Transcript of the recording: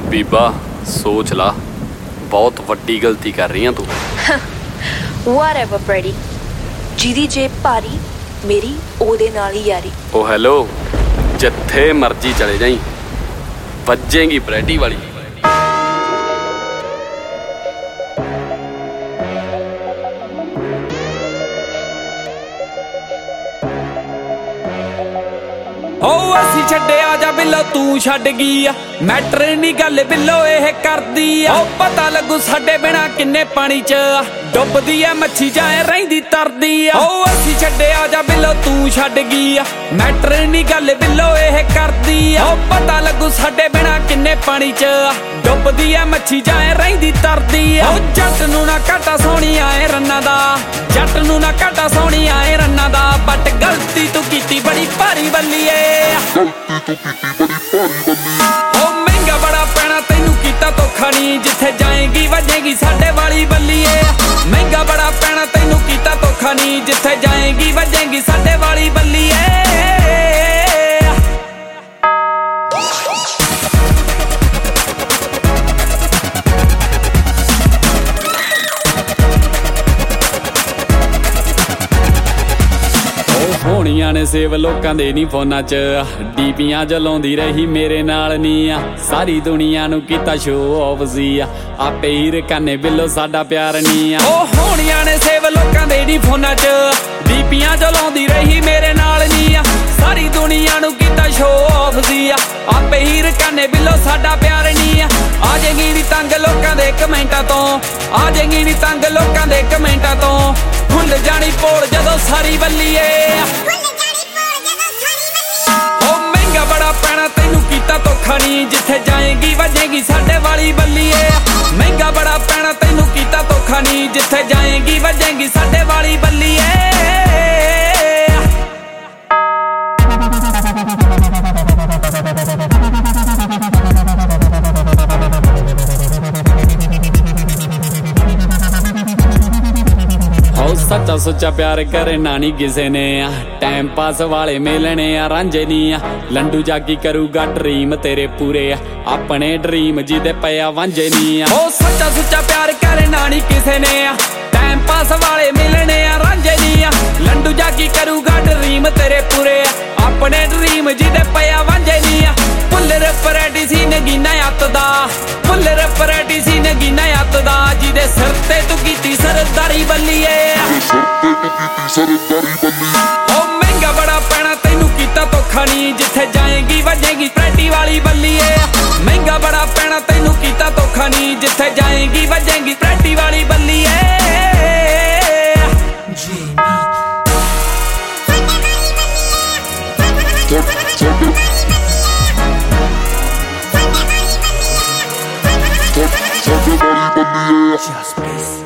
ਬੀਬਾ ਸੋਚ ਲਾ, ਬਹੁਤ ਵੱਡੀ ਗਲਤੀ ਕਰ ਰਹੀ ਆਂ ਤੂੰ। Whatever Brady, ਜਿਹਦੀ ਜੇਬ ਭਾਰੀ ਮੇਰੀ ਉਹਦੇ ਨਾਲ ਹੀ ਯਾਰੀ। ਉਹ ਹੈਲੋ, ਜਿੱਥੇ ਮਰਜੀ ਚਲੇ ਜਾਈਂ, ਵੱਜੇਗੀ ਬਰੈਡੀ ਵਾਲੀ। ਅਸੀਂ ਛੱਡਿਆ ਜਾ ਬਿੱਲੋ ਤੂੰ ਛੱਡ ਗਈ ਆ, ਮੈਟਰ ਨੀ ਗੱਲ ਬਿੱਲੋ ਇਹ ਕਰਦੀ ਆ। ਉਹ ਪਤਾ ਲੱਗੂ ਸਾਡੇ ਬਿਨਾ ਕਿੰਨੇ ਪਾਣੀ ਚ ਡੁੱਬਦੀ ਆ ਮੱਛੀ, ਜਾਏ ਰਹਿੰਦੀ ਤਰਦੀ ਆ। ਉਹ ਅਸੀਂ ਛੱਡਿਆ ਜਾ ਬਿੱਲੋ ਤੂੰ ਛੱਡ ਗਈ ਆ, ਮੈਟਰ ਨੀ ਗੱਲ ਬਿੱਲੋ ਇਹ ਕਰਦੀ ਆ। ਉਹ ਪਤਾ ਲੱਗੂ ਸਾਡੇ ਬਿਨਾ ਕਿੰਨੇ ਪਾਣੀ ਚ ਡੁੱਬਦੀ ਆ ਮੱਛੀ, ਜਾਏ ਰਹਿੰਦੀ ਤਰਦੀ ਆ। ਉਹ ਜੱਟ ਨੂੰ ਨਾ ਘਾਟਾ ਸੋਹਣੀ ਆਏ ਰੰਨਾਂ ਦਾ, ਜੱਟ ਨੂੰ ਨਾ ਘਾਟਾ ਸੋਹਣੀ ਆਏ ਰੰਨਾਂ ਦਾ। ਬਟ ਗਲਤੀ ਤੂੰ ਕੀਤੀ ਬੜੀ ਭਾਰੀ ਬੱਲੀਏ, ਉਹ ਮਹਿੰਗਾ ਬੜਾ ਪੈਣਾ ਤੈਨੂੰ ਕੀਤਾ ਧੋਖਾ ਨੀ, ਜਿੱਥੇ ਜਾਏਗੀ ਵੱਜੇਗੀ ਸਾਡੇ ਵਾਲੀ ਬੱਲੀਏ। ਮਹਿੰਗਾ ਬੜਾ ਪੈਣਾ ਤੈਨੂੰ ਕੀਤਾ ਧੋਖਾ ਨੀ, ਜਿੱਥੇ ਜਾਏਗੀ ਵੱਜੇਗੀ ਸਾਡੇ ਵਾਲੀ ਬੱਲੀਏ। ਹੋਣੀਆਂ ਨੇ ਸੇਵ ਲੋਕਾਂ ਦੇ ਨੀ ਫੋਨਾਂ ਚ, ਡੀਪੀਆਂ ਜਲਾਉਂਦੀ ਰਹੀ ਮੇਰੇ ਨਾਲ ਨੀ ਆ। ਸਾਰੀ ਦੁਨੀਆ ਨੂੰ ਕੀਤਾ ਸ਼ੋ ਆਫ ਸੀ ਆ, ਆਪੇ ਹੀ ਰਕਾਨੇ ਬਿੱਲੋ ਸਾਡਾ ਪਿਆਰ ਨੀ ਆ। ਉਹ ਹੋਣੀਆਂ ਨੇ ਸੇਵ ਲੋਕਾਂ ਦੇ ਨੀ ਫੋਨਾਂ ਚ, ਡੀਪੀਆਂ ਜਲਾਉਂਦੀ ਰਹੀ ਮੇਰੇ ਨਾਲ ਨੀ ਆ। ਸਾਰੀ ਦੁਨੀਆ ਨੂੰ ਕੀਤਾ ਸ਼ੋ ਆਫ ਸੀ ਆ, ਆਪੇ ਹੀ ਰਕਾਨੇ ਬਿੱਲੋ ਸਾਡਾ ਪਿਆਰ ਨੀ ਆ। ਆ ਜਾਏਗੀ ਨੀ ਤੰਗ ਲੋਕਾਂ ਦੇ ਕਮੈਂਟਾਂ ਤੋਂ, ਆ ਜਾਏਗੀ ਨੀ ਤੰਗ ਲੋਕਾਂ ਦੇ ਕਮੈਂਟਾਂ ਤੋਂ। ਭੁੱਲ ਜਾਣੀ ਪੋਲ ਜਦੋਂ ਸਾਰੀ ਬੱਲੀਏ, ਉਹ ਮਹਿੰਗਾ ਬੜਾ ਪੈਣਾ ਤੈਨੂੰ ਕੀਤਾ ਧੋਖਾ ਨੀ, ਜਿੱਥੇ ਜਾਏਗੀ ਵੱਜੇਗੀ ਸਾਡੇ ਵਾਲੀ ਬੱਲੀਏ। ਮਹਿੰਗਾ ਬੜਾ ਪੈਣਾ ਤੈਨੂੰ ਕੀਤਾ ਧੋਖਾ ਨੀ, ਜਿੱਥੇ ਜਾਏਗੀ ਵੱਜੇਗੀ ਸਾਡੇ ਵਾਲੀ ਬੱਲੀਏ। ਸੱਚਾ ਸੁੱਚਾ ਪਿਆਰ ਕਰੇ ਨਾ ਨੀ ਕਿਸੇ ਨੇ ਆ, ਟਾਈਮ ਪਾਸ ਵਾਲੇ ਮਿਲਣੇ ਆ ਰਾਂਝੇ ਨੀ ਆ। ਲੰਡੂ ਜਾਗੀ ਕਰੂਗਾ ਡਰੀਮ ਤੇਰੇ ਪੂਰੇ ਆ, ਆਪਣੇ ਡਰੀਮ ਜਿਹਦੇ ਪਿਆ ਵਾਂਝੇ ਨੀ ਆ। ਉਹ ਸੱਚਾ ਸੁੱਚਾ ਪਿਆਰ ਕਰੇ ਨਾ ਨੀ ਕਿਸੇ ਨੇ ਆ, ਟਾਈਮ ਪਾਸ ਵਾਲੇ ਮਿਲਣੇ ਆ ਰਾਂਝੇ ਨੀ ਆ। ਲੰਡੂ ਜਾਗੀ ਕਰੂਗਾ ਡਰੀਮ ਤੇਰੇ ਪੂਰੇ ਆ, ਆਪਣੇ ਡਰੀਮ ਜਿਹਦੇ ਪਿਆ ਵਾਂਝੇ ਨੀ ਆ। ਭੁੱਲਰ ਪਰੈਟੀ ਸੀ ਨਗੀਨਾ ਅੱਤ ਦਾ, ਭੁੱਲਰ ਪਰੈਟੀ ਸੀ ਨਗੀਨਾ ਅੱਤ ਦਾ। ਜਿਹਦੇ ਸਿਰ ਤੇ ਤੂੰ ਕੀਤੀ ਸਰਦਾਰੀ ਬੱਲੀਏ, ਉਹ ਮਹਿੰਗਾ ਬੜਾ ਪੈਣਾ ਤੈਨੂੰ ਕੀਤਾ ਧੋਖਾ ਨੀ, ਜਿੱਥੇ ਜਾਏਗੀ ਵੱਜੇਗੀ ਪ੍ਰੈਟੀ ਵਾਲੀ ਬੱਲੀਏ। ਮਹਿੰਗਾ ਬੜਾ ਪੈਣਾ ਤੈਨੂੰ ਕੀਤਾ ਧੋਖਾ ਨੀ, ਜਿੱਥੇ ਜਾਏਗੀ ਵੱਜੇਗੀ ਪ੍ਰੈਟੀ ਵਾਲੀ ਬੱਲੀਏ। Just